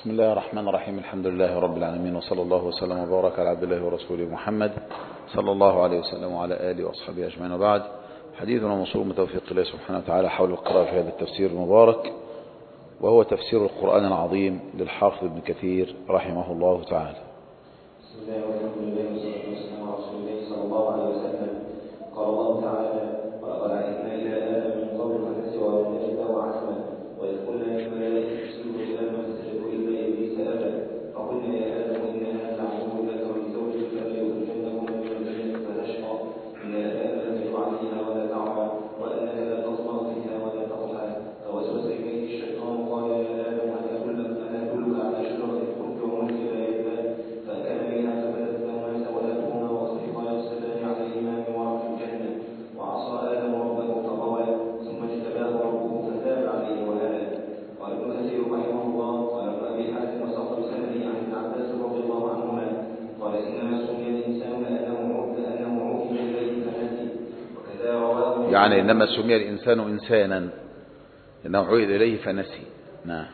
بسم الله الرحمن الرحيم. الحمد لله رب العالمين، وصلى الله وسلم وبارك على عبد الله ورسوله محمد صلى الله عليه وسلم وعلى آله وأصحابه أجمعين. وبعد، حديثنا موصول بتوفيق الله سبحانه وتعالى حول القراءة في هذا التفسير المبارك، وهو تفسير القرآن العظيم للحافظ ابن كثير رحمه الله تعالى. بسم الله والحمد لله والصلاة والسلام على رسول الله صلى الله عليه وسلم. قال الله تعالى: ولقد عهدنا إلى آدم من قبل فنسي ولم نجد له عزما، وإذ قلنا للملائكة اسجدوا لآدم فسجدوا إلا إبليس أبى، فقلنا يا آدم إن هذا عدو لك ولزوجك فلا يخرجنكما من الجنة فتشقى، إنك ألا تجوع فيها ولا تعرى، وأنك لا تظمأ فيها ولا تضحى. فوسوس إليه الشيطان قال يا آدم هل أدلك على شجرة الخلد وملك لا يبلى؟ فأكل منها فبدت لهما سوآتهما وطفقا يقصدان عليهما من ورق الجنة، وعصى آدم ربه فغوى، ثم اجتباه ربه فتاب عليه وهدى. قال ابن كثير رحمه الله: قال ابن أبي حاتم وساق بسنده عن ابن عباس رضي الله عنهما قال: إنما سمي الإنسان لأنه عوفي إليه فنسي، وكذا رواه. يعني إنما سمي الإنسان إنسانا لأنه عُهد إليه فنسي. نعم.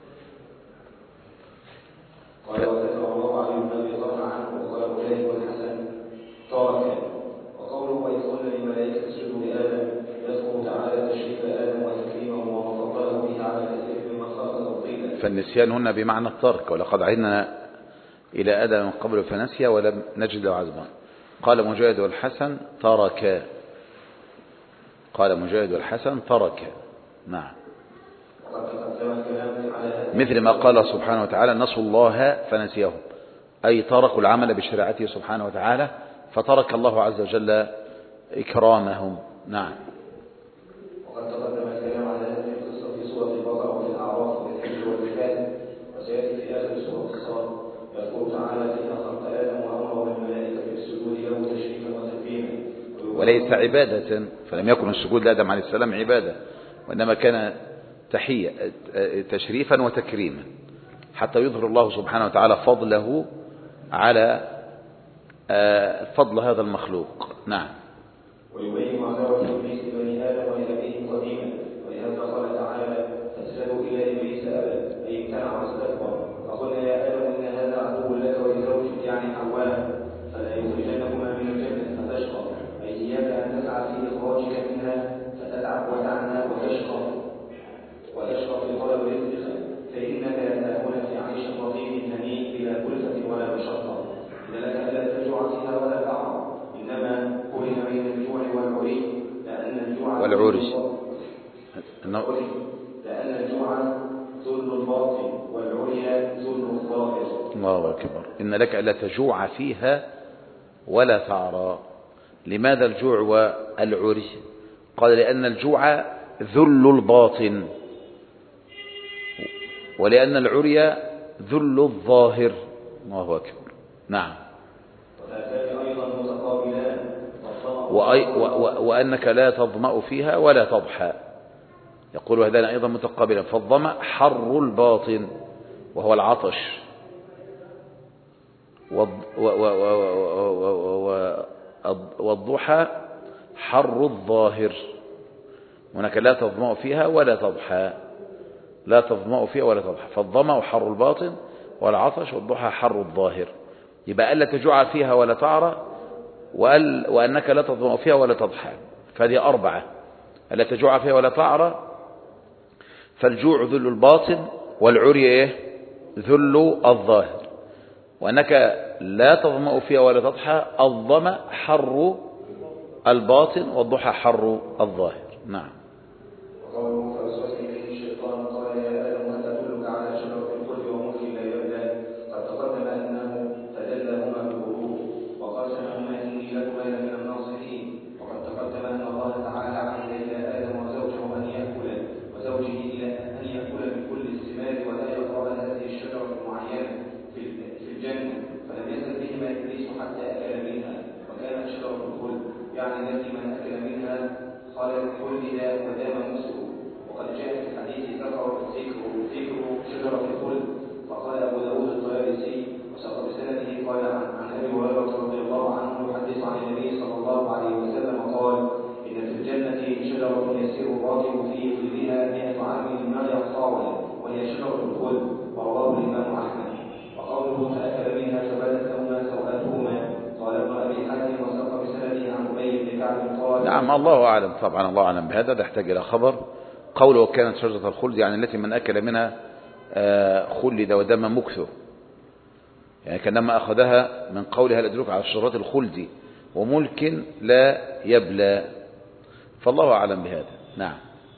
قال وكذا رواه علي بن أبي طلحة عنه وقال مجاهد والحسن ترك. وقوله وإذ قلنا للملائكة اسجدوا لآدم يذكر تعالى تشريف آدم وتكريمه وفضله به على كثير ممن خلق تفضيلا. فالنسيان هنا بمعنى الترك، ولقد عهدنا إلى آدم من قبل فنسي ولم نجد له عزما. قال مجاهد والحسن ترك. قال مجاهد والحسن ترك. نعم. مثل ما قال سبحانه وتعالى: نسوا الله فنسيهم، أي تركوا العمل بشريعته سبحانه وتعالى، فترك الله عز وجل إكرامهم. نعم. وقد تقدم الكلام على هذه القصة في سورة البقرة وفي الأعراف وفي الحج والجهاد، وسيأتي في آخر سورة الصاد يذكر تعالى فيها خلق آدم وأمره بالملائكة بالسجود له تشريفا وتكريما، وليس عبادة، فلم يكن السجود لآدم عليه السلام عبادة، وإنما كان تحية تشريفا وتكريما، حتى يظهر الله سبحانه وتعالى فضله على فضل هذا المخلوق. نعم. ويبين عداوة إبليس بني آدم ولأبيه قديما، ولهذا قال تعالى: فاسجدوا إلى إبليس أبى، أي امتنع واستكبر. فقلنا يا آدم إن هذا عدو لك ولزوجك يعني حواء، فلا يخرجنكما من الجنة فتشقى، أي إياك أن تسعى في إخراجك منها فتتعب وتعنى وتشقى في طلب رزقك، فإنك لا تكون في عيش رغيد هنيء بلا كلفة ولا مشقة. إن لك ألا تجوع فيها ولا تعرى، إنما قرن بين الجوع والعري، لأن الجوع ذل الباطن والعري ذل الظاهر. الله أكبر. إن لك ألا تجوع فيها ولا تعرى. لماذا الجوع والعري؟ قال لأن الجوع ذل الباطن، ولأن العري ذل الظاهر. الله أكبر. نعم. وأنك لا تظمأ فيها ولا تضحى. يقول هذان أيضا متقابلا. فالظمأ حر الباطن وهو العطش، والضحى حر الظاهر. وأنك لا تظمأ فيها ولا تضحى، لا تظمأ فيها ولا تضحى. فالظمأ حر الباطن والعطش والضحى حر الظاهر. يبقى ألا تجوع فيها ولا تعرى، وأنك لا تظمأ فيها ولا تضحى. فهذه أربعة: ألا تجوع فيها ولا تعرى، فالجوع ذل الباطن، والعري ذل الظاهر، وأنك لا تظمأ فيها ولا تضحى. الظمأ حر الباطن والضحى حر الظاهر. نعم. وقوله فوسوس إليه الشيطان قال يا آدم هل أدلك على شجرة الخلد وملك لا يبلى؟ قد تقدم أنه فدلهما بالغرور وقاسمهما إني لكما لمن الناصحين. وقد تقدم أن الله تعالى عهد إلى آدم وزوجه أن يأكل من كل الثمار ولا يقرب هذه الشجرة المعينة في الجنة، فلم يزل بهما إبليس حتى أكل منها، وكانت شجرة الخلد يعني التي من أكل منها خلد ودام مسكه. وقد جاء في الحديث ذكر شجرة الخلد. فقال أبو داود الطيالسي وساق بسنده قال عن أبي هريرة رضي الله عنه يحدث عن النبي صلى الله عليه وسلم قال: إن في الجنة شجرة يسير الراكب في ظلها 100 عام ما يقطعها، وهي شجرة الخلد. ورواه الإمام نعم الله أعلم طبعا، الله أعلم بهذا، ده يحتاج إلى خبر. قوله وكانت شجرة الخلد يعني التي من أكل منها خلد ودم مكثه، يعني كانما أخذها من قولها الأدرك على شجرات الخلد وملك لا يبلى، فالله أعلم بهذا. نعم.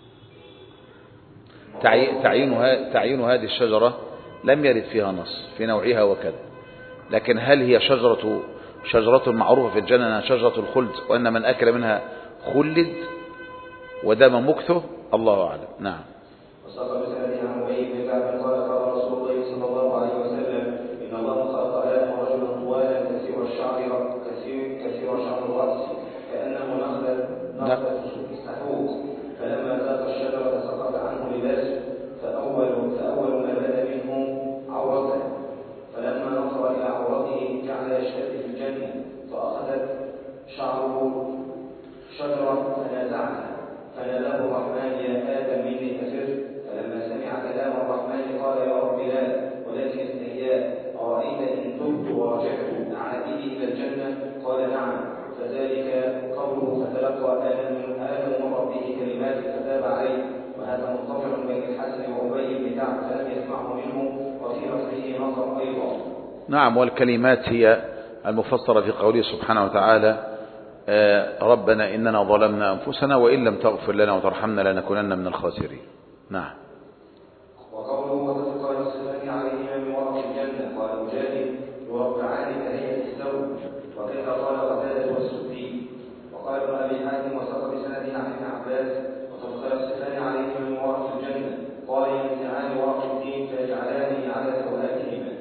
تعيين هذه الشجرة لم يرد فيها نص في نوعها وكذا، لكن هل هي شجرة معروفة في الجنة أنها شجرة الخلد وأن من أكل منها خلد ودام مكثه؟ الله أعلم. نعم. وصدق بسند عن أبي بن كعب قال قال رسول الله صلى الله عليه وسلم إن الله خلق آدم رجلا طوالا كثير شعر الرأس كأنه نخلة سحوق، فلما ذاق الشجرة سقط عنه لباسه فأول ما بدا منه عورته، فلما نظر إلى عورته جعل يشتد في الجنة، فأخذت شعره شجرة فناداه الرحمن يا آدم مني كفرت، فلما سمع كلام الرحمن قال يا رب لا ولكن استحياء أرأيت إن تبت ورجعت أعادني إلى الجنة؟ قال نعم، فذلك قوله فتلقى آدم من ربه كلمات فتاب عليه، وهذا منطبع بين الحسن وأبي بن كعب فلم يسمعه منه، وفي رفعه نظر أيضا. نعم. والكلمات هي المفسرة في قوله سبحانه وتعالى ربنا إننا ظلمنا أنفسنا وإن لم تغفر لنا وترحمنا لنكونن من الخاسرين. نعم. وقوله وتفقى الصفات عليهما من ورق الجنة قال مجاهد يربعان كهيئة الزوج، وكذا قال قتادة والسدي. وقال ابن أبي حاتم وساق بسنده عن ابن عباس وتفقى الصفات عليهما من ورق الجنة قال ينزعان ورق الدين فيجعلانه على سواتهما.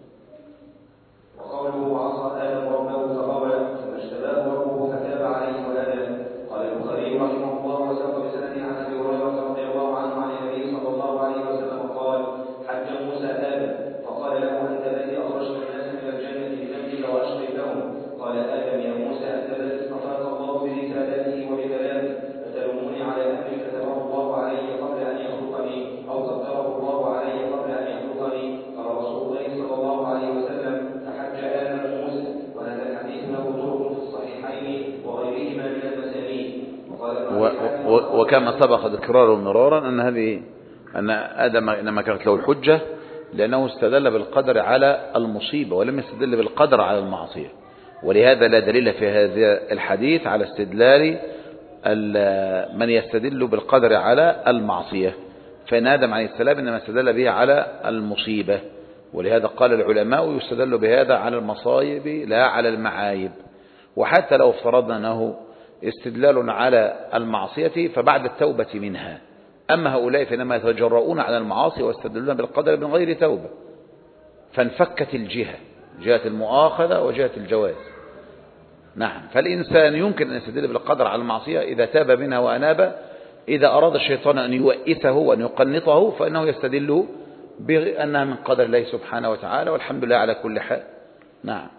وقوله وعصى آدم ربه فغوى ثم اجتباه ربه فتاب عليه وهدى قال البخاري رحمه الله وساق بسنده عن أبي هريرة رضي الله عنه عن النبي صلى الله عليه وسلم قال حج موسى آدم فقال له أنت الذي أخرجت الناس من الجنة بذنبك وأشقيتهم؟ قال آدم يا موسى أنت الذي اصطفاك الله برسالته وبكلامه فتلوموني على أمر كتبه الله علي قبل أن يخلقني أو قدره الله علي قبل أن يخلقني. قال رسول الله صلى الله عليه وسلم فحج آدم موسى، وهذا الحديث له طرق في الصحيحين وغيرهما من المسانيد. وكما سبق ذكراره مرارا أن آدم إنما كانت له الحجة لأنه استدل بالقدر على المصيبة ولم يستدل بالقدر على المعصية، ولهذا لا دليل في هذا الحديث على استدلال من يستدل بالقدر على المعصية، فإن آدم عليه السلام إنما استدل به على المصيبة، ولهذا قال العلماء يستدل بهذا على المصائب لا على المعايب. وحتى لو افترضنا أنه استدلال على المعصية فبعد التوبة منها، أما هؤلاء فإنما يتجرؤون على المعاصي ويستدلون بالقدر من غير توبة، فانفكت جهة المؤاخذة وجهة الجواز. نعم. فالإنسان يمكن أن يستدل بالقدر على المعصية إذا تاب منها وأناب. إذا أراد الشيطان أن يؤسه وأن يقنطه فإنه يستدل بأنها من قدر الله سبحانه وتعالى، والحمد لله على كل حال. نعم.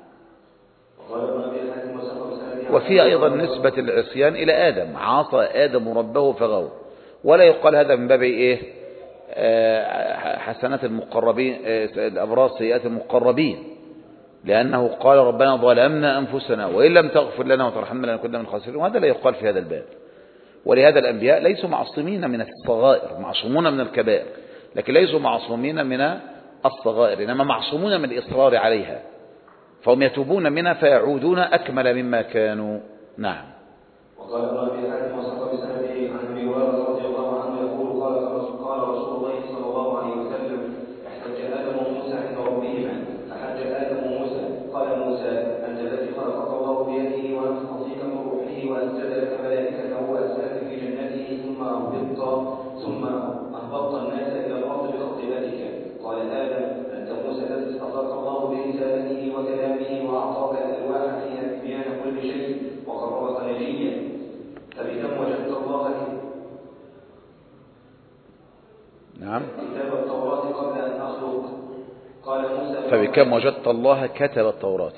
وفي أيضا نسبة العصيان إلى آدم، عصى آدم ربه فغوى، ولا يقال هذا من باب إيه حسنات المقربين الأبرار سيئات المقربين، لأنه قال ربنا ظلمنا أنفسنا وإن لم تغفر لنا وترحمنا لنكن من الخاسرين، وهذا لا يقال في هذا الباب. ولهذا الأنبياء ليسوا معصومين من الصغائر، معصومون من الكبائر لكن ليسوا معصومين من الصغائر، إنما معصومون من الإصرار عليها، فهم يتوبون منها فيعودون أكمل مما كانوا. نعم. وقال ابن أبي حاتم وساق بسنده عن أبي هريرة رضي الله عنه يقول قال رسول الله صلى الله عليه وسلم احتج آدم وموسى عند ربهما فحج آدم موسى قال موسى أنت الذي خلقك الله بيده ونفخ فيك من روحه وأسجد لك ملائكته وأسألك في جنته ثم أهبطت الناس إلى الأرض بخطيئتك. قال آدم أنت موسى الذي اصطفاك الله برسالته وكلامه وأعطاك الألواح فيها تبيان كل شيء وقربك نجيا، فبكم وجدت الله نعم. كتاب التوراة قبل أن أخلق؟ قال موسى فبكم وجدت الله كتب التوراة.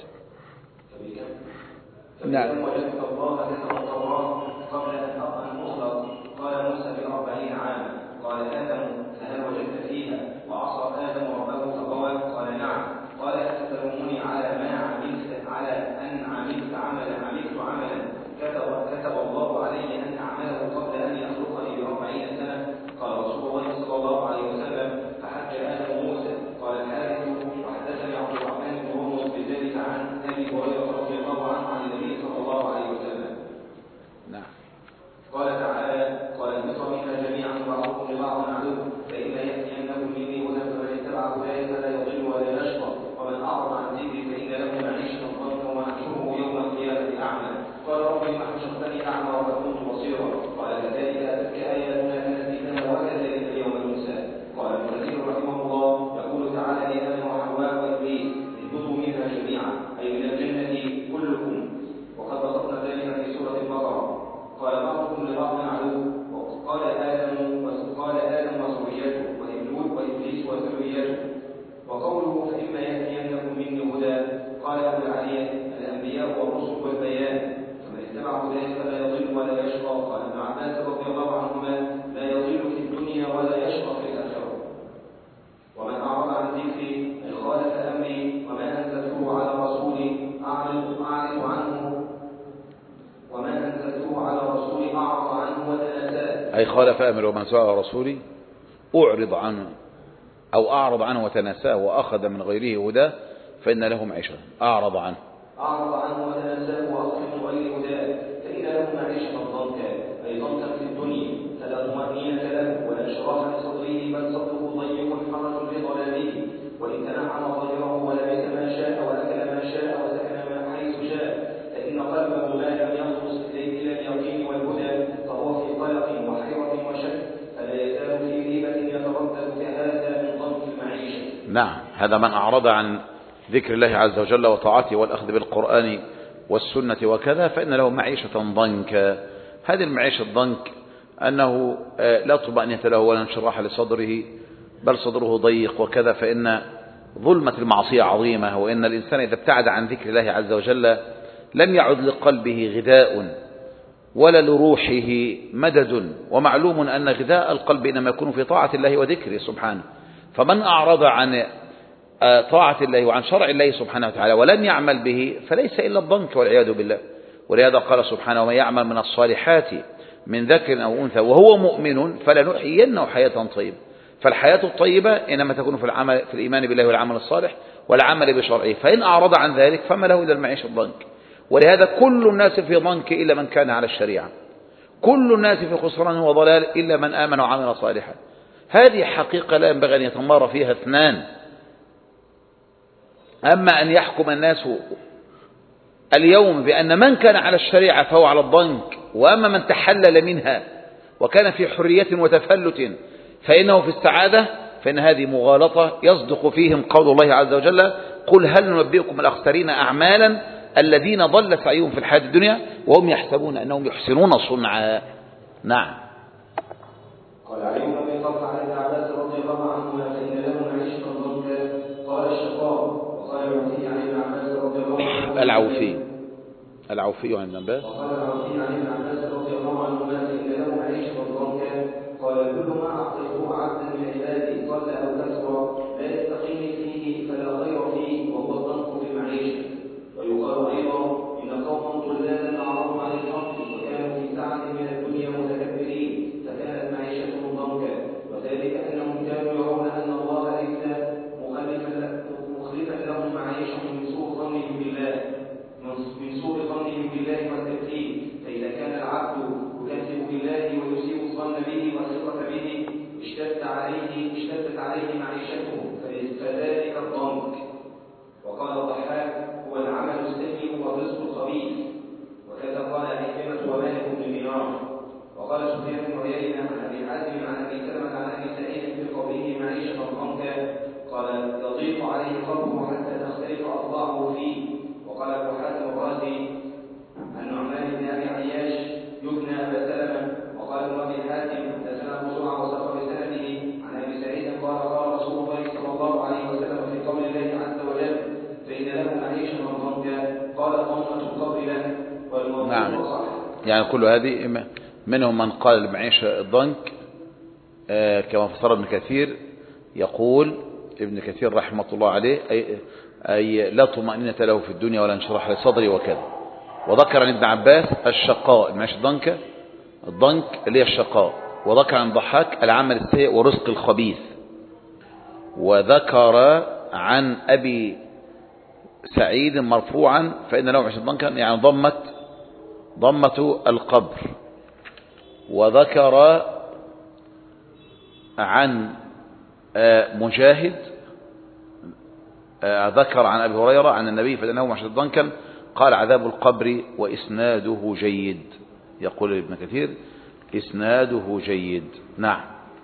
فبكم وجدت الله كتب التوراة قبل أن أخلق؟ قال موسى ب40 عاما. قال آدم فهل وجدت فيها وعصى آدم ربه فغوى؟ قال نعم. قال أتلومني على ما عملت، على أن عملت عملا كتب الله عليه الله فلا يضل ولا يشقى ومن أعرض عن ذكري فإن له معيشة ضنكا ونحشره يوم القيامة أعمى قال رب لم حشرتني أعمى وقد كنت بصيرا قال كذلك أتتك آياتنا فنسيتها وكذلك اليوم ننسى قال ابن كثير رحمه الله يقول تعالى لآدم وحواء وإبليس اهبطوا منها جميعا أي من الجنة كلكم وقد بسطنا ذلك في سورة البقرة قال بعضكم لبعض عدو قال آدم وذريته وإبليس وذريته وقوله فإما يأتينكم مني هدى قال أبو العالية الأنبياء والرسل والبيان فمن اتبع هداه فلا يضل ولا يشقى قال ابن عباس رضي الله عنهما لا يضل في الدنيا ولا يشقى في الآخرة ومن أعرض عن ذكري أي خالف أمري وما أنزلته على رسولي أعرض عنه وما أنزلته على رسولي أعرض عنه وتناساه أي خالف أمري وما أنزلته على رسولي أعرض عنه أو أعرض عنه وتناساه وأخذ من غيره هداه فإن له معيشة. أعرض عنه وتناساه وأخذ من غيره هداه فإن له معيشة ضنكا أي ضنكا في الدنيا فلا طمأنينة له ولا انشراح لصدره بل صدره ضيق حرج لضلاله وإن تنعم ظاهره ولبس ما شاء وأكل ما شاء وسكن ما حيث شاء فإن قلبه ما لم يخلص إليه إلى اليقين والهدى فهو في قلق وحيرة وشك فلا يزال في ريبة يتردد كهذا من ضنك المعيشة. نعم، هذا من أعرض عن ذكر الله عز وجل وطاعته والأخذ بالقرآن والسنة وكذا فإن له معيشة ضنكا. هذه المعيشة الضنك أنه لا طمأنينة له ولا انشراح لصدره بل صدره ضيق وكذا، فإن ظلمة المعصية عظيمة، وإن الإنسان إذا ابتعد عن ذكر الله عز وجل لم يعد لقلبه غذاء ولا لروحه مدد، ومعلوم أن غذاء القلب إنما يكون في طاعة الله وذكره سبحانه. فمن أعرض عن طاعة الله وعن شرع الله سبحانه وتعالى ولم يعمل به فليس إلا الضنك والعياذ بالله. ولهذا قال سبحانه ومن يعمل من الصالحات من ذكر أو أنثى وهو مؤمن فلنحيينه حياة طيبة. فالحياة الطيبة إنما تكون في الإيمان بالله والعمل الصالح والعمل بشرعه، فإن أعرض عن ذلك فما له إلا المعيشة الضنك. ولهذا كل الناس في ضنك إلا من كان على الشريعة، كل الناس في خسران وضلال إلا من آمن وعمل صالحا. هذه حقيقة لا ينبغي أن يتمارى فيها اثنان. أما أن يحكم الناس اليوم بأن من كان على الشريعة فهو على الضنك، وأما من تحلل منها وكان في حرية وتفلت فإنه في السعادة، فإن هذه مغالطة يصدق فيهم قول الله عز وجل قل هل ننبئكم الأخسرين أعمالا الذين ضل سعيهم في الحياة الدنيا وهم يحسبون أنهم يحسنون صنعا. نعم. قال علي بن ابي طلحه عن ابن عباس رضي الله عنهما فان له معيشه ضنكا قال الشقاء وقال العوفي عن ابن عباس رضي الله عنهما العوفي عن ابن عباس وقال العوفي عن ابن عباس رضي الله عنهما فان له معيشه ضنكا قال كل ما اعطيته عبدا من عبادي قل او كثر لا يستقيم فيه فلا خير فيه وهو الضنك في المعيشه. ويقال ايضا ان قوما ضلالا اعرضوا عن الحق وكانوا في سعه من الدنيا متكبرين فكانت معيشتهم ضنكا، وذلك انهم كانوا يرون ان الله ليس مخلفا لهم معيشهم من سوء ظنهم بالله والتكذيب. فاذا كان العبد يكذب بالله ويسيء الظن به والثقه به اشتدت عليه معيشته فذلك الضنك. وقال الضحاك هو العمل السيء والرزق الخبيث، وكذا قال عكرمة ومالك بن دينار. وقال سفيان بن عيينة عن ابي حازم عن ابي سلمة عن ابي سعيد في قوله معيشة ضنكا قال يضيق عليه قلبه حتى تختلف اضلاعه فيه. وقال ابو حاتم الرازي عن نعمان بن ابي عياش يبنى ابا سلمة. وقال ابن ابي حاتم حدثنا ابو زرعة وساق بسنده عن ابي سعيد قال قال رسول الله صلى الله عليه وسلم في قول الله عز وجل فإن له معيشة ضنكا قال ضمة القبر له والموضوع نعم. صح. يعني كل هذه منهم من قال المعيشة الضنك كما فسر ابن كثير. يقول ابن كثير رحمة الله عليه أي لا طمأنينة له في الدنيا ولا انشراح لصدري وكذا. وذكر عن ابن عباس الشقاء المعيشة الضنك اللي هي الشقاء. وذكر عن ضحاك العمل السيء ورزق الخبيث. وذكر عن أبي سعيد مرفوعا فإن له معيشة ضنكا يعني ضمة القبر. وذكر عن مجاهد ذكر عن أبي هريرة عن النبي فإنه معيشة ضنكا، قال عذاب القبر وإسناده جيد. يقول ابن كثير إسناده جيد. نعم.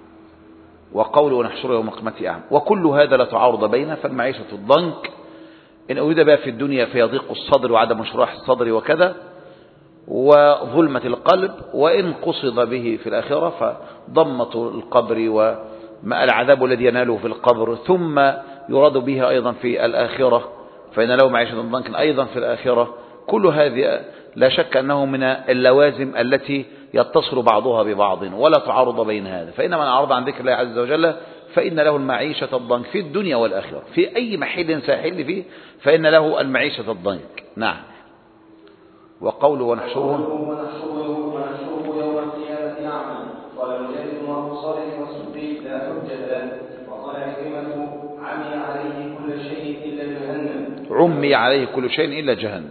وقوله ونحشره يوم القيامة أعمى، وكل هذا لا تعارض بينه، فالمعيشة الضنك إن أريد بها في الدنيا فيضيق الصدر وعدم انشراح الصدر وكذا وظلمة القلب، وإن قصد به في الآخرة فضمة القبر وما العذاب الذي يناله في القبر، ثم يراد به أيضا في الآخرة فإن له معيشة ضنكا أيضا في الآخرة. كل هذه لا شك أنه من اللوازم التي يتصل بعضها ببعض ولا تعارض بين هذا. فإن من أعرض عن ذكر الله عز وجل فإن له المعيشة الضنك في الدنيا والآخرة، في أي محل ساحل فيه فإن له المعيشة الضنك. نعم. وقوله ونحشره يوم القيامة أعمى، قال مجاهد وأبو صالح والسدي لا حجة له. وقال عكرمة عمي عليه كل شيء إلا جهنم. عمي عليه كل شيء إلا جهنم.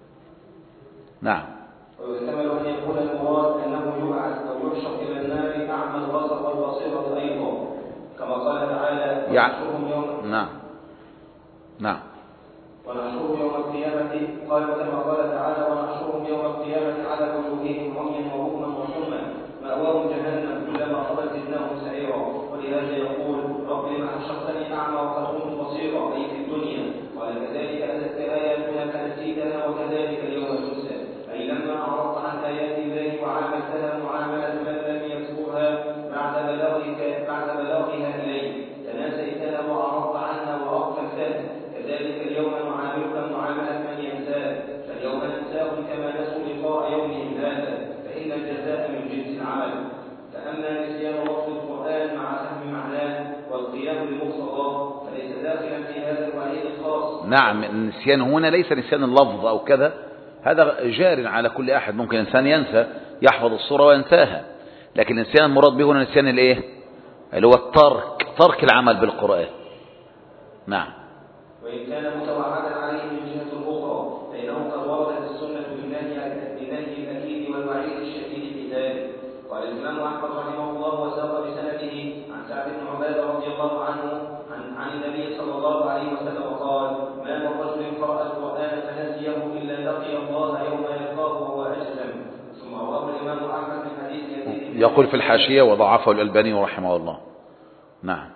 نعم. ويحتمل أن يكون المراد أنه يبعث أو يحشر إلى النار أعمى البصر والبصيرة أيضا، كما قال تعالى ونحشرهم يوم. نعم. نعم. ونحشرهم يوم القيامة، قال كما قال تعالى ونحشرهم يوم القيامة على وجوههم عميا وبكما وصما مأواهم جهنم كلما خبت زدناهم سعيرا. ولهذا يقول رب لما حشرتني أعمى وقد كنت بصيرا، أي في الدنيا. قال كذلك أتت آياتنا فنسيتها وكذلك اليوم تنسى، أي لما أعرضت عن آيات الله وعاملتها معاملة من لم يذكرها بعد بلاغها إليه تناسيتها وأعرضت عنها وأغفلتها، كذلك اليوم نعاملك معاملة من ينساه، فاليوم ننساهم كما نسوا لقاء يومهم هذا، فإن الجزاء من جنس العمل. فأما نسيان لفظ القرآن مع فهم معناه والقيام بمقتضاه فليس داخلا في هذا الوعيد الخاص. نعم. النسيان هنا ليس نسيان اللفظ أو كذا، هذا جار على كل أحد، ممكن إنسان ينسى يحفظ الصورة وينساها، لكن النسيان المراد به هنا نسيان الإيه؟ اللي هو ترك العمل بالقرآن. نعم. وإن كان متوعدا عليه من جهة أخرى فإنه قد وردت السنة بالنهي الأكيد والوعيد الشديد في ذلك. قال الإمام أحمد رحمه الله وساق بسنده عن سعد بن عبادة رضي الله عنه عن النبي صلى الله عليه وسلم قال ما من رجل قرأ القرآن فنسيه إلا لقي الله يوم يلقاه وهو أجزم. ثم رواه الإمام أحمد من حديث يزيد يقول في الحاشية وضعفه الألباني رحمه الله. نعم.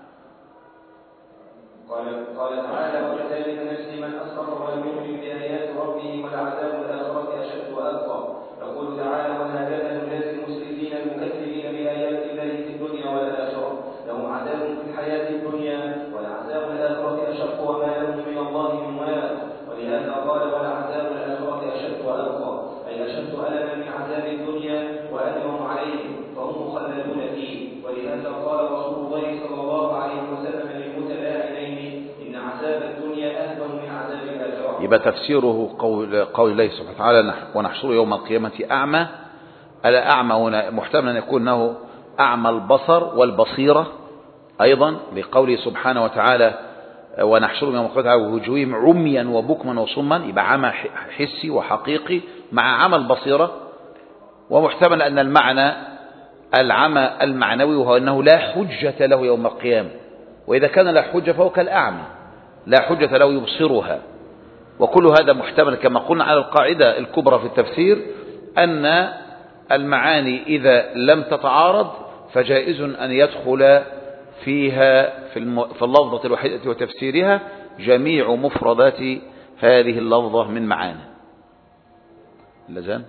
قال تعالى وكذلك نجزي من أسرف ولم يؤمن بآيات ربه ولعذاب الآخرة أشد وأبقى. يقول تعالى وهكذا نجازي المسرفين المكذبين بآيات الله في الدنيا والآخرة، لهم عذاب في الحياة الدنيا ولعذاب الآخرة أشق وما لهم من الله من واق. ولهذا قال ولعذاب الآخرة أشد وأبقى، أي أشد ألما من عذاب الدنيا وأدوم عليهم فهم مخلدون فيه. ولهذا قال رسول الله صلى الله عليه وسلم للمتلاعنين إن عذاب الدنيا أهون من عذاب الآخرة. يبقى تفسيره قول الله سبحانه وتعالى ونحشره يوم القيامة أعمى. الأعمى هنا محتمل أن يكون أنه أعمى البصر والبصيرة أيضا، لقوله سبحانه وتعالى ونحشرهم يوم القيامة على وجوههم عميا وبكما وصما، يبقى عمى حسي وحقيقي مع عمى البصيرة. ومحتمل أن المعنى العمى المعنوي وهو أنه لا حجة له يوم القيامة، وإذا كان لا حجة فهو كالأعمى لا حجة له يبصرها. وكل هذا محتمل كما قلنا على القاعدة الكبرى في التفسير أن المعاني إذا لم تتعارض فجائز أن يدخل فيها في اللفظة الوحيدة وتفسيرها جميع مفردات هذه اللفظة من معاني. اللزان.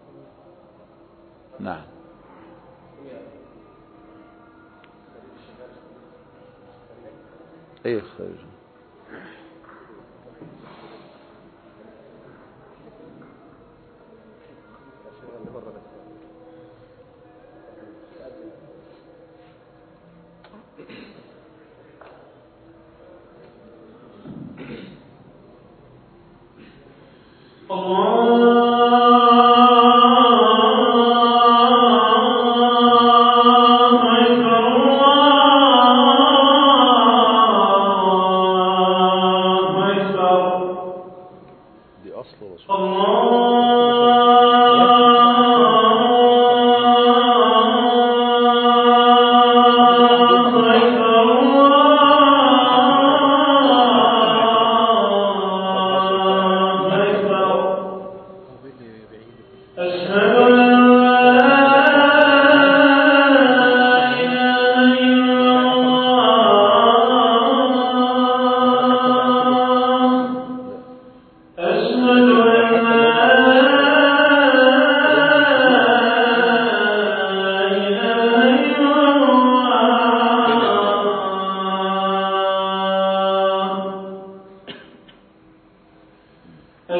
نعم. ايه خير.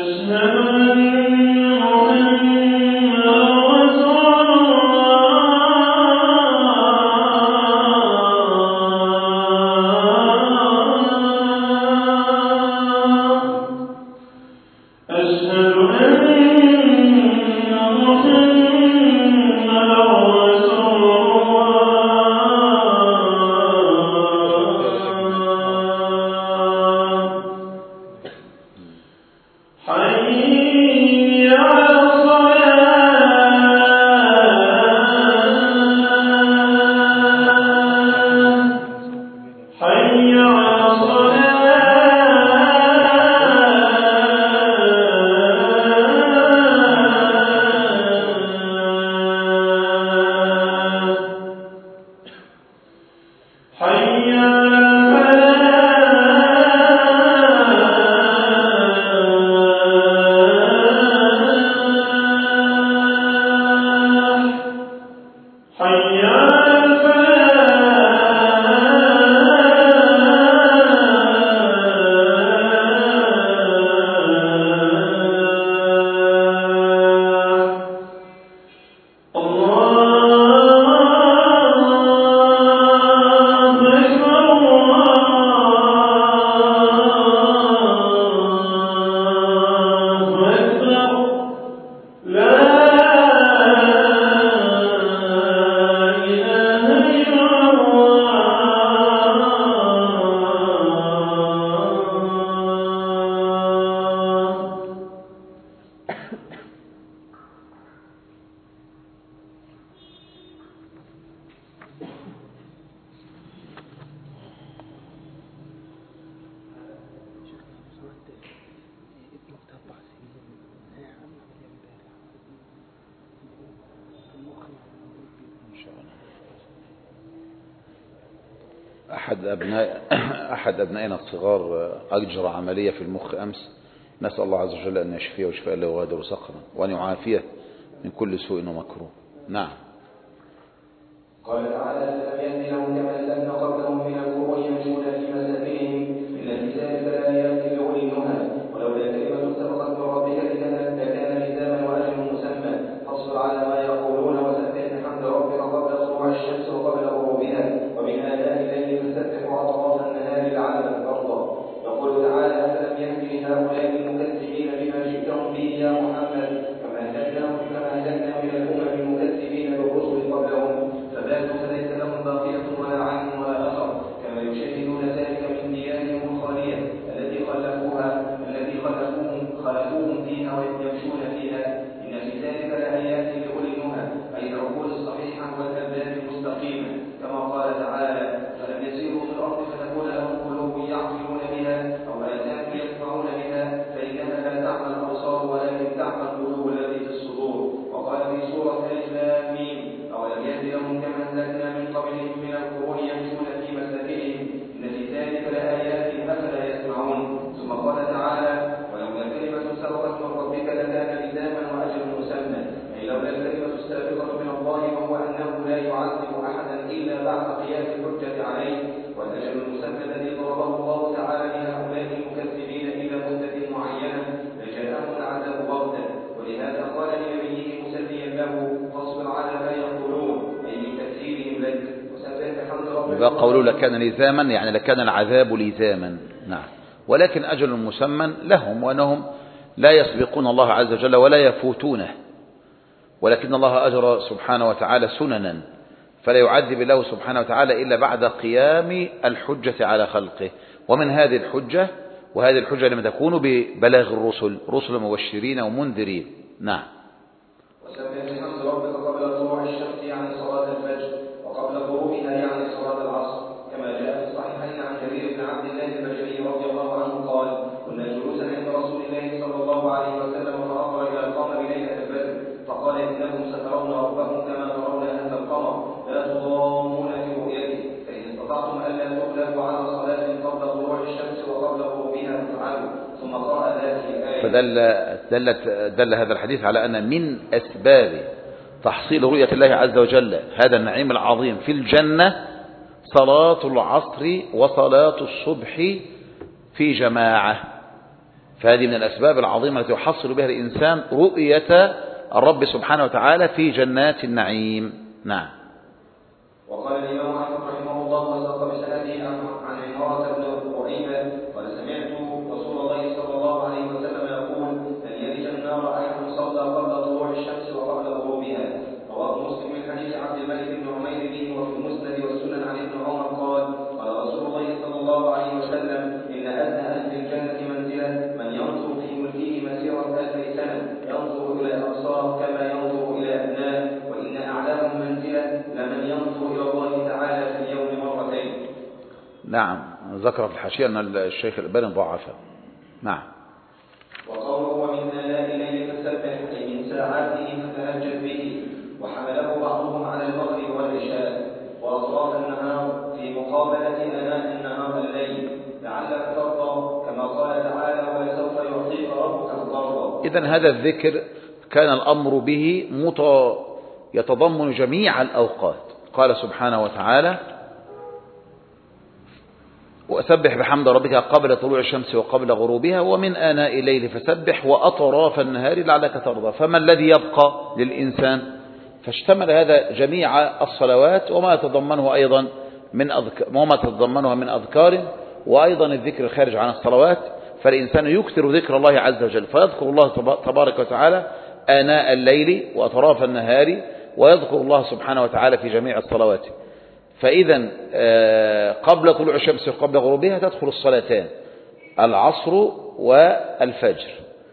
أحد أبنائنا الصغار أجرى عملية في المخ أمس، نسأل الله عز وجل أن يشفيه وشفاء لا يغادر سقما، وأن يعافيه من كل سوء ومكروه. نعم. قال تعالى: لم يأت لهم كما أهلكنا قبلهم من القرون يمشون في مساكنهم إن في ذلك لآيات لأولي النهى ولولا كلمة سبقت من ربك لكان لزاما وأجل مسمى فاصبر على ما يقولون وسبح بحمد ربك قبل طلوع الشمس وقبل غروبها ومن آلاء الليل فسبح وأطراف النهار لعلك ترضى. يقول تعالى: أفلم يهد لهؤلاء المكذبين بما جئتهم به يا محمد كما أهلكنا من الأمم المكذبين بالرسل قبلهم فباتوا فليس لهم باقية ولا عين ولا أثر كما يشاهدون ذلك من ديارهم الخالية التي خلفوهم فيها ويمشون فيها إن في ذلك لآيات لأولي النهى أي العقول الصحيحة والألباب المستقيمة كما قال تعالى: فلم يسيروا في الأرض فتكون لهم قلوب يعقلون بها أو آذان يسمعون بها فإنها لا تعمى الأبصار ولكن تعمى القلوب التي في الصدور. وقال في سورة ألف لام ميم: أولم يهد لهم كما أهلكنا من قبلهم من القرون يمشون في مساكنهم إن في ذلك لآيات أفلا يسمعون. ثم قال تعالى: ولولا كلمة سبقت من ربك لكان لزاما وأجل مسمى أي لولا الكلمة السابقة من الله وهو أنه لا يعذب أحدا إلا بعد قيام الحجة عليه والأجل المسمى الذي ضربه الله تعالى لهؤلاء المكذبين إلى مدة معينة فجاءهم العذاب بغتة. ولهذا قال لنبيه مسليا له: فاصبر على ما يقولون أي من تكذيبهم لك وسبح بحمد ربك. يبقى قوله لكان لزاما يعني لكان العذاب لزاما. نعم. ولكن أجل مسمى لهم وأنهم لا يسبقون الله عز وجل ولا يفوتونه، ولكن الله أجرى سبحانه وتعالى سننا فلا يعذب الله سبحانه وتعالى إلا بعد قيام الحجة على خلقه. ومن هذه الحجة وهذه الحجة لما تكون ببلاغ الرسل رسل مبشرين ومنذرين. نعم. وسبح بحمد ربك قبل طلوع الشمس يعني صلاة الفجر وقبل غروبها يعني صلاة العصر كما جاء في الصحيحين عن جرير بن عبد الله البجلي رضي الله عنه قال: كنا جلوسا عند رسول الله صلى الله عليه وسلم فنظر إلى القمر ليلة البدر فقال: إنكم سترون ربكم كما ترون هذا القمر لا تضامون في رؤيته فإن استطعتم ألا تغلبوا على صلاة قبل طلوع الشمس وقبل غروبها فافعلوا. ثم قرأ هذه الآية. فدل هذا الحديث على أن من أسباب تحصيل رؤية الله عز وجل هذا النعيم العظيم في الجنة صلاة العصر وصلاة الصبح في جماعة. فهذه من الأسباب العظيمة التي يحصل بها الإنسان رؤية الرب سبحانه وتعالى في جنات النعيم. نعم. وقال الإمام أحمد رحمه الله وساق بسنده عن عمارة بن رؤيبة قال سمعت رسول الله صلى الله عليه وسلم يقول لن يلج النار أحد صلى قبل طلوع الشمس وقبل غروبها. رواه مسلم من حديث عبد الملك بن عمير به وفي المسند والسنن عن ابن عمر قال قال رسول الله صلى الله عليه وسلم إن أدنى أهل الجنة منزلة من ينظر في ملكه مسيرة 1000 سنة ينظر إلى الأبصار كما ينظر إلى أبناه وإن أعلاهم منزلة لمن ينظر إلى الله تعالى في اليوم مرتين. نعم. ذكر في الحاشية أن الشيخ الألباني ضعفه. نعم. وقوله ومن آلاء الليل فسبح أي من ساعاته فتهجد به وحمله بعضهم على المغرب والعشاء وأطراف النهار في مقابلة آناء النهار الليل لعلك ترضى كما قال تعالى ولسوف يعطيك ربك فترضى. إذن هذا الذكر كان الأمر به يتضمن جميع الأوقات. قال سبحانه وتعالى وسبح بحمد ربك قبل طلوع الشمس وقبل غروبها ومن آناء الليل فسبح وأطراف النهار لعلك ترضى. فما الذي يبقى للإنسان؟ فاشتمل هذا جميع الصلوات وما تضمنها من أذكار وأيضا الذكر الخارج عن الصلوات. فالإنسان يكثر ذكر الله عز وجل فيذكر الله تبارك وتعالى آناء الليل وأطراف النهار ويذكر الله سبحانه وتعالى في جميع الصلوات. فإذا قبل طلوع الشمس وقبل غروبها تدخل الصلاتان العصر والفجر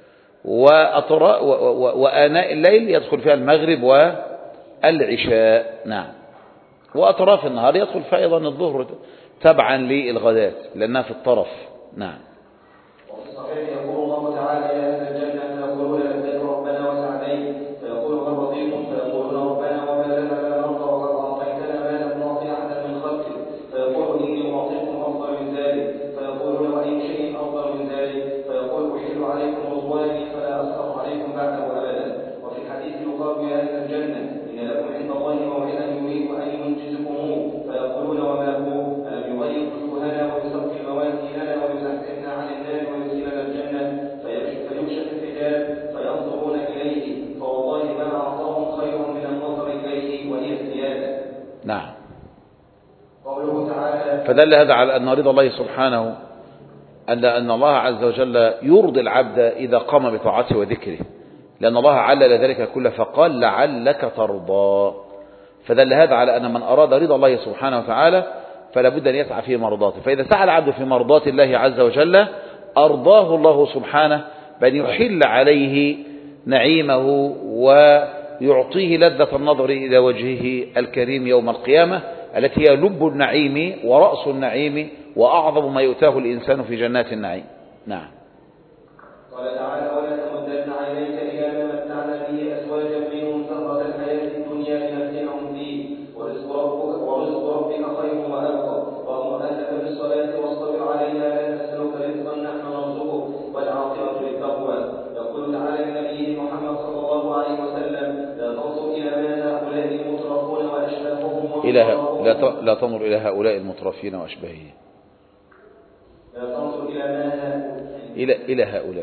وآناء الليل يدخل فيها المغرب والعشاء. نعم. وأطراف النهار يدخل فيها أيضا الظهر تبعا للغداة لأنها في الطرف. نعم. وفي الصحيح يقول الله تعالى يا أهل الجنة فيقولون لبيك ربنا وسعديك فيقول من رضيتم فيقولون ربنا وما لنا لا نرضى وقد أعطيتنا ما لم نعطي أحدا من خلقك فيقول إني أعطيكم أفضل من ذلك فيقولون وأي شيء أفضل من ذلك فيقول أحل عليكم رضواني فلا أسخط عليكم بعده أبدا. وفي الحديث يقال يا أهل الجنة إن لكم عند الله موعدا يريد أن ينجزكموه فيقولون وما هو ألم يغير وجوهنا ويسقي موازيننا ويزحزحنا عن النار ويدخلنا الجنة فيكشف الحجاب فينظرون إليه فوالله ما أعطاهم خير من النظر إليه وهي الزيادة. نعم. قوله تعالى فدل هذا على أن رضا الله سبحانه أن الله عز وجل يرضي العبد إذا قام بطاعته وذكره لأن الله علل ذلك كله فقال لعلك ترضى. فدل هذا على أن من أراد رضا الله سبحانه وتعالى فلا بد أن يسعى في مرضاته. فإذا سعى العبد في مرضات الله عز وجل أرضاه الله سبحانه بأن يحل عليه نعيمه ويعطيه لذة النظر إلى وجهه الكريم يوم القيامة التي هي لب النعيم ورأس النعيم وأعظم ما يؤتاه الإنسان في جنات النعيم. نعم. قال تعالى ولا تمدن عينيك إلى ما متعنا به أزواجا منهم زهرة الحياة الدنيا لنفتنهم فيه ورزق ربك خير وأبقى وأمر أهلك بالصلاة واصطبر عليها لا نسألك رزقا نحن نرزقك والعاقبة للتقوى. يقول تعالى لنبيه محمد صلى الله عليه وسلم لا تنظر إلى ما هؤلاء المترفون وأشباههم لا تنظر إلى هؤلاء المترفين وأشباههم لا تنظر إلى ما إلى هؤلاء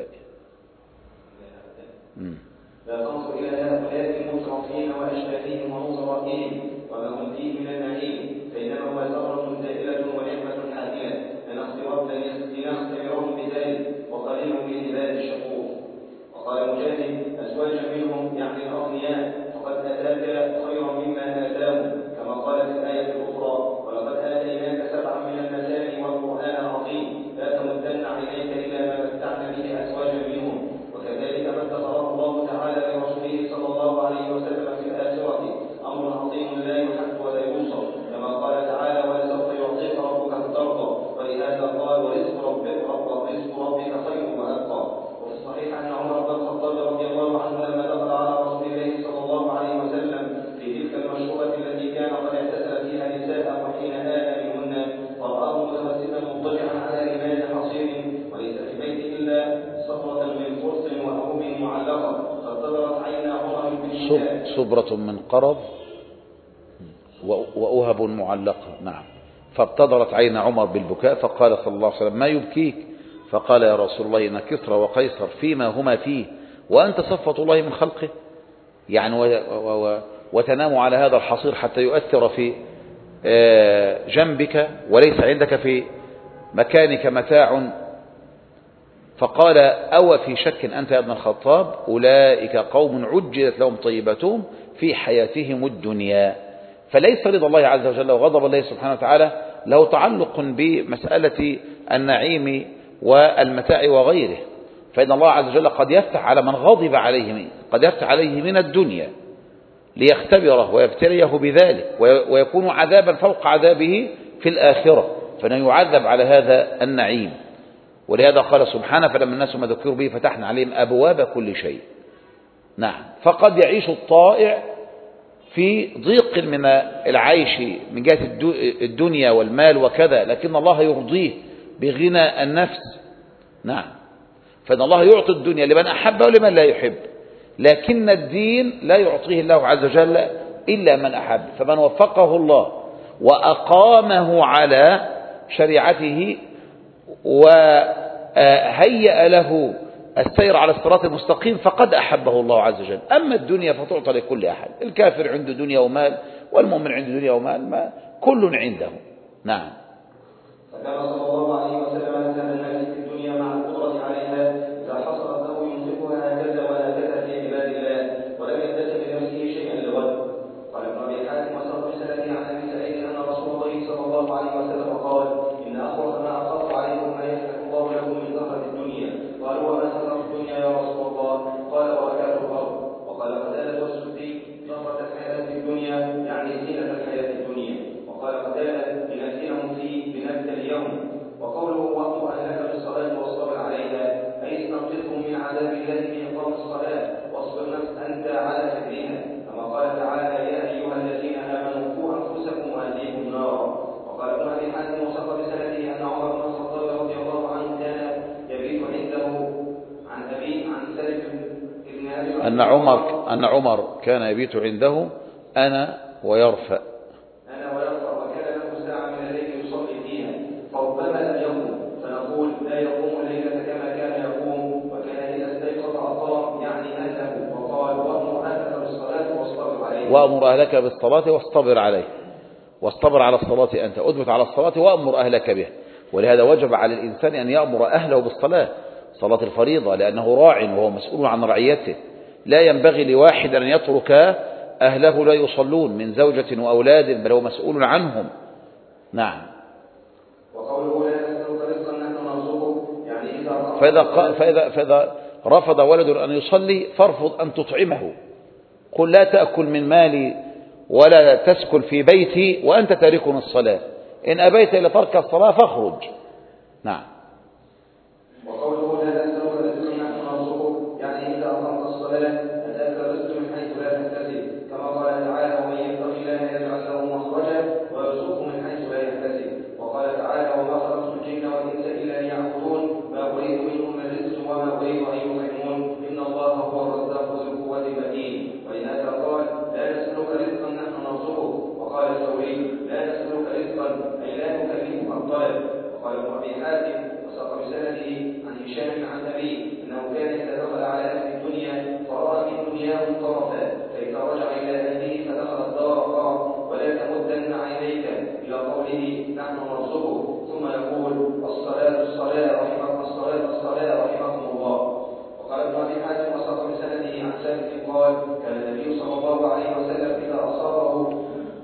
لا تنظر إلى هؤلاء المترفين وأشباههم ونظرائهم وما هم فيه من النعيم فإنما هو ثمرة زائلة ونعمة حادية لنختبرهم بذلك وقليل من عباد الشكور. وقال مجاهد أزواجا منهم يعني الأغنياء فقد أتاك خيرا مما آتاهم كما قال في الآية الأخرى ولقد آتيناك 7 من المثاني والقرآن العظيم لا تمدن عينيك إلى ما متعنا به أزواجا منهم. وكذلك ما ادخره الله تعالى لرسوله صلى الله عليه وسلم في الآخرة أمر عظيم لا يحد ولا يوصف كما قال تعالى ولسوف يعطيك ربك فترضى ولهذا قال ورزق ربك خير وأبقى. وفي الصحيح أن عمر بن الخطاب رضي الله عنه لما دخل على رسول الله صلى الله عليه وسلم في تلك المشروبة التي كان قد اعتزل فيها نساءه حين آل منهن فرآه متوسدا مضطجعا على رمال حصير وليس في بيته إلا صبرة من فرس وأهوب معلقة فابتدرت عين عمر بالبكاء صبرة من قرض وأهب معلقة. نعم. فابتدرت عين عمر بالبكاء فقال صلى الله عليه وسلم ما يبكيك؟ فقال يا رسول الله إن كسرى وقيصر فيما هما فيه وأنت صفة الله من خلقه، يعني وتنام على هذا الحصير حتى يؤثر في جنبك وليس عندك في مكانك متاع. فقال أو في شك أنت يا ابن الخطاب أولئك قوم عجلت لهم طيبتهم في حياتهم الدنيا. فليس رضا الله عز وجل وغضب الله سبحانه وتعالى له تعلق بمسألة النعيم والمتاع وغيره، فإن الله عز وجل قد يفتح على من غضب عليه، قد يفتح عليه من الدنيا ليختبره ويبتليه بذلك ويكون عذابا فوق عذابه في الآخرة، فإنه يعذب على هذا النعيم. ولهذا قال سبحانه فلما الناس ما ذكروا به فتحنا عليهم أبواب كل شيء. نعم، فقد يعيش الطائع في ضيق من العيش من جهة الدنيا والمال وكذا، لكن الله يرضيه بغنى النفس. نعم، فإن الله يعطي الدنيا لمن أحب ولمن لا يحب، لكن الدين لا يعطيه الله عز وجل إلا من أحب. فمن وفقه الله وأقامه على شريعته وهيأ له السير على الصراط المستقيم فقد أحبه الله عز وجل. أما الدنيا فتعطى لكل أحد، الكافر عنده دنيا ومال والمؤمن عنده دنيا ومال، ما كل عنده. نعم. فكان صلى الله عليه وسلم كان الناس في الدنيا مع القدرة عليها إذا حصلت له ينفقها هكذا وهكذا في عباد الله ولم يكتسب لنفسه شيئا لغد. قال ابن أبي حاتم وسرد بسنده عن أبي سعيد أن رسول الله صلى الله عليه وسلم قال إن أخوف ما أخاف عليكم ما يفتح الله لكم من زهرة الدنيا. قالوا وما زهرة الدنيا يا رسول الله؟ قال بركات الأرض. وقال قتادة والسدي زهرة الحياة في الدنيا يعني زينة الحياة الدنيا. وقال قتادة لنفتنهم فيه لنبتليهم. وقوله وأمر أهلك بالصلاة واصطبر عليها أي استنقذهم من عذاب الله بإقام الصلاة واصبر نفسك أنت على فكرها، كما قال تعالى يا أيها الذين آمنوا قوا أنفسكم وأهليكم نارا. وقال ابن أبي حاتم وصف بسنده أن عمر بن الخطاب رضي الله عنه كان يبيت عنده عن أبيه عن سلف بن أبي أن عمر كان يبيت عنده أنا ويرفع وكان له ساعة من الليل يصلي فيها فربما لم يقم فنقول لا يقوم الليلة كما كان يقوم وكان إذا استيقظ أقام يعني أهله. وقال وأمر أهلك بالصلاة واصطبر عليها. وأمر أهلك بالصلاة واصطبر عليه، واصطبر على الصلاة أنت، أثبت على الصلاة وأمر أهلك به. ولهذا وجب على الإنسان أن يأمر أهله بالصلاة، صلاة الفريضة، لأنه راع وهو مسؤول عن رعيته. لا ينبغي لواحد أن يترك أهله لا يصلون من زوجة وأولاد، بل هو مسؤول عنهم. نعم. وقوله لا نسألك رزقا نحن نرزقك يعني فإذا رفض ولد أن يصلي فارفض أن تطعمه، قل لا تأكل من مالي ولا تسكن في بيتي وأنت تارك الصلاة، إن أبيت إلى ترك الصلاة فاخرج. نعم. وقوله لا نسألك رزقا نحن نرزقك يعني إذا أقمت الصلاة أتاك الرزق من حيث لا تحتسب، كما قال تعالى ومن يتق الله يجعل له مخرجا ويرزقه من حيث لا يحتسب. وقال تعالى وما خلقت الجن والإنس إلا ليعبدون ما أريد منهم من رزق وما أريد أن يطعمون إن الله هو الرزاق ذو القوة المتين. ولهذا قال لا نسألك رزقا نحن نرزقك. وقال الثوري لا نسألك رزقا أي لا نكلفك الطلب. وقال ابن أبي حاتم وساق بسنده عن هشام عن أبيه أنه كان إذا دخل على أهل الدنيا فرأى من دنياهم طرفا فإذا رجع إلى أهله فدخل الدار قال ولا تمدن عينيك إلى قوله نحن نرزقك ثم يقول الصلاة الصلاة رحمكم الصلاة الصلاة رحمكم الله. وقال ابن أبي حاتم وساق بسنده عن سالم قال كان النبي صلى الله عليه وسلم إذا أصابه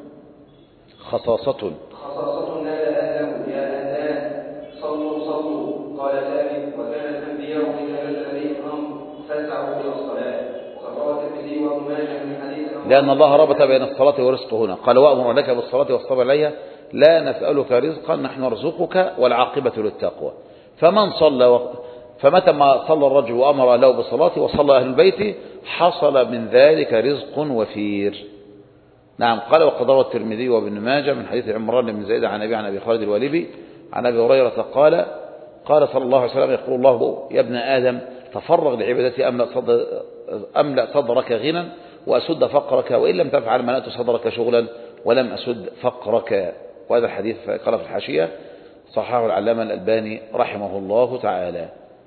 خصاصة نادى أهله يا أهلان صلوا قال ثابت وكان الأنبياء إذا نزل بهم الأمر فسعوا إلى الصلاة. وقد روى الترمذي وابن ماجه من حديث لأن الله ربط بين الصلاة والرزق هنا، قال وأمر لك بالصلاة واصطبر عليها لا نسألك رزقا نحن نرزقك والعاقبة للتقوى. فمن صلى فمتى ما صلى الرجل وأمر له بالصلاة وصلى أهل البيت حصل من ذلك رزق وفير. نعم. قال وقد روى الترمذي وابن ماجه من حديث عمران بن زيد عن أبي خالد الوالبي عن أبي هريرة قال صلى الله عليه وسلم يقول الله يا ابن آدم تفرغ لعبادتي أملأ صدرك غنى وأسد فقرك وإن لم تفعل ملأت صدرك شغلا ولم أسد فقرك. وهذا الحديث قال في الحاشية صححه العلامة الألباني رحمه الله تعالى.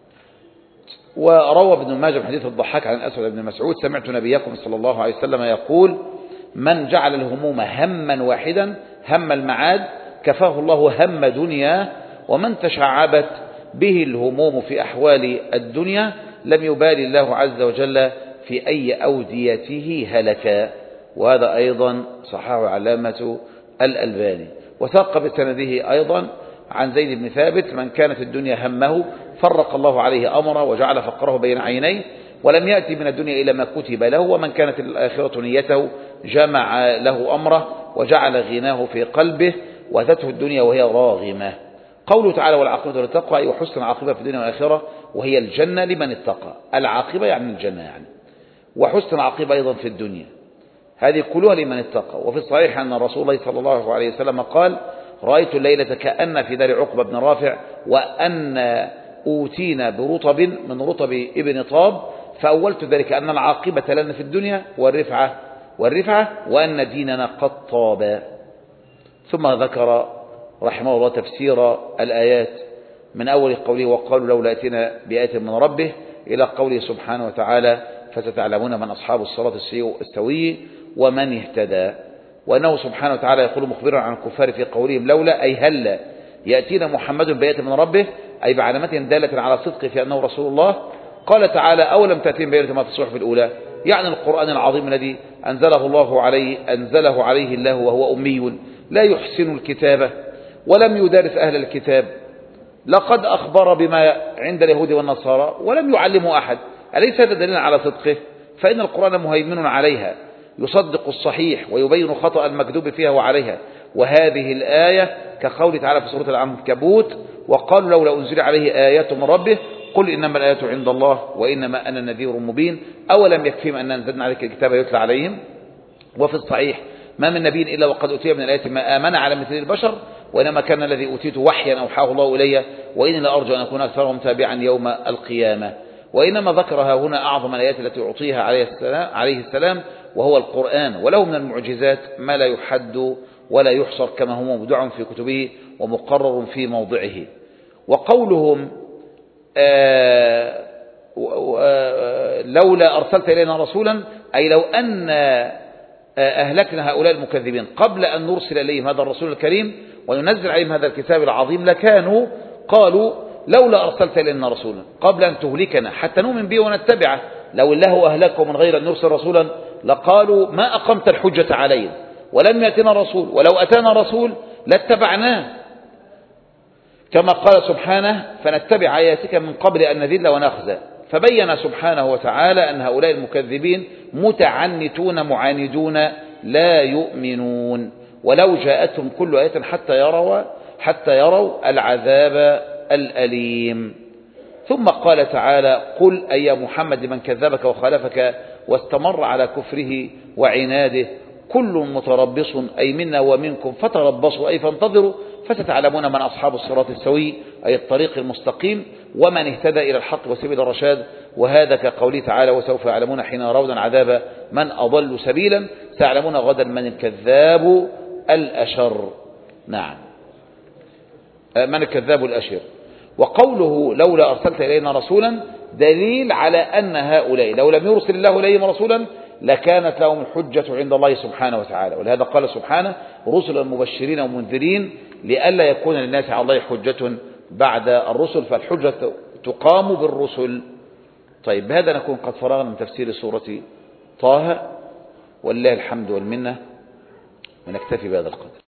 وروى ابن ماجه من حديث الضحاك عن الأسود بن مسعود: سمعت نبيكم صلى الله عليه وسلم يقول: من جعل الهموم هما واحدا، هم المعاد، كفاه الله هم دنيا، ومن تشعبت به الهموم في أحوال الدنيا لم يبالي الله عز وجل في أي أوديته هلك. وهذا أيضا صححه علامة الألباني. وثاق بسنده أيضا عن زيد بن ثابت: من كانت الدنيا همه فرق الله عليه أمره وجعل فقره بين عينيه، ولم يأتي من الدنيا إلى ما كتب له، ومن كانت الآخرة نيته جمع له أمره وجعل غناه في قلبه، وأتته الدنيا وهي راغمة. قوله تعالى: والعاقبة للتقوى، أي وحسن العاقبة في الدنيا والآخرة، وهي الجنة لمن اتقى. العاقبة يعني الجنة يعني، وحسن العاقبة أيضا في الدنيا، هذه كلها لمن اتقى. وفي الصحيح أن رسول الله صلى الله عليه وسلم قال: رأيت الليلة كأن في دار عقبة بن رافع وأن أوتينا برطب من رطب ابن طاب، فأولت ذلك أن العاقبة لنا في الدنيا والرفعة وأن ديننا قد طاب. ثم ذكر رحمه الله تفسير الآيات من أول قوله: وقالوا لولا أتينا بآية من ربه، إلى قوله سبحانه وتعالى: فستعلمون من أصحاب الصراط السوي ومن اهتدى. وأنه سبحانه وتعالى يقول مخبرا عن الكفار في قولهم لولا، أي هلا يأتينا محمد بآية من ربه، أي بعلامة دالة على صدقه في أنه رسول الله. قال تعالى: أولم تأتيهم بآية ما في الصحف الأولى، يعني القرآن العظيم الذي أنزله عليه الله وهو أمي لا يحسن الكتابة ولم يدارس أهل الكتاب، لقد أخبر بما عند اليهود والنصارى ولم يعلمه أحد. أليس هذا دليل على صدقه؟ فإن القرآن مهيمن عليها، يصدق الصحيح ويبين خطأ المكذوب فيها وعليها. وهذه الآية كقول تعالى في سورة العنكبوت: وقالوا لولا أنزل عليه آيات من ربه، قل إنما الآيات عند الله وإنما أنا نذير مبين، أولم يكفيهم أن أنزلنا عليك الكتاب يتلى عليهم. وفي الصحيح: ما من نبي إلا وقد أوتي من الآيات ما آمن على مثل البشر، وإنما كان الذي أوتيته وحيا أوحاه الله إلي، وإني لأرجو أن أكون أكثرهم تابعا يوم القيامة. وإنما ذكرها هنا أعظم الآيات التي أعطيها عليه السلام، وهو القرآن، وله من المعجزات ما لا يحد ولا يحصر، كما هو مبدع في كتبه ومقرر في موضعه. وقولهم لولا أرسلت إلينا رسولا، أي لو أن أهلكنا هؤلاء المكذبين قبل أن نرسل إليهم هذا الرسول الكريم وننزل عليهم هذا الكتاب العظيم، لكانوا قالوا لولا أرسلت إلينا رسولا قبل أن تهلكنا حتى نؤمن به ونتبعه. لو الله أهلكهم من غير أن نرسل رسولا لقالوا ما أقمت الحجة علينا ولم يأتنا رسول، ولو أتانا رسول لاتبعناه، كما قال سبحانه: فنتبع آياتك من قبل أن نذل ونخزى. فبين سبحانه وتعالى أن هؤلاء المكذبين متعنتون معاندون لا يؤمنون، ولو جاءتهم كل آية حتى يروا العذاب الأليم. ثم قال تعالى: قل أي يا محمد من كذبك وخالفك واستمر على كفره وعناده كل متربص، أي منا ومنكم، فتربصوا، أي فانتظروا، فستعلمون من أصحاب الصراط السوي، أي الطريق المستقيم، ومن اهتدى إلى الحق وسبيل الرشاد. وهذا كقوله تعالى: وسوف يعلمون حين يرون العذاب من أضل سبيلا، سيعلمون غدا من الكذاب الأشر. نعم، من الكذاب الأشر. وقوله لولا أرسلت إلينا رسولا دليل على أن هؤلاء لو لم يرسل الله إليهم رسولا لكانت لهم الحجة عند الله سبحانه وتعالى. ولهذا قال سبحانه: رسلا مبشرين ومنذرين لئلا يكون للناس على الله حجة بعد الرسل، فالحجة تقام بالرسل. طيب، بهذا نكون قد فرغنا من تفسير سورة طه، ولله الحمد والمنة، ونكتفي بهذا القدر.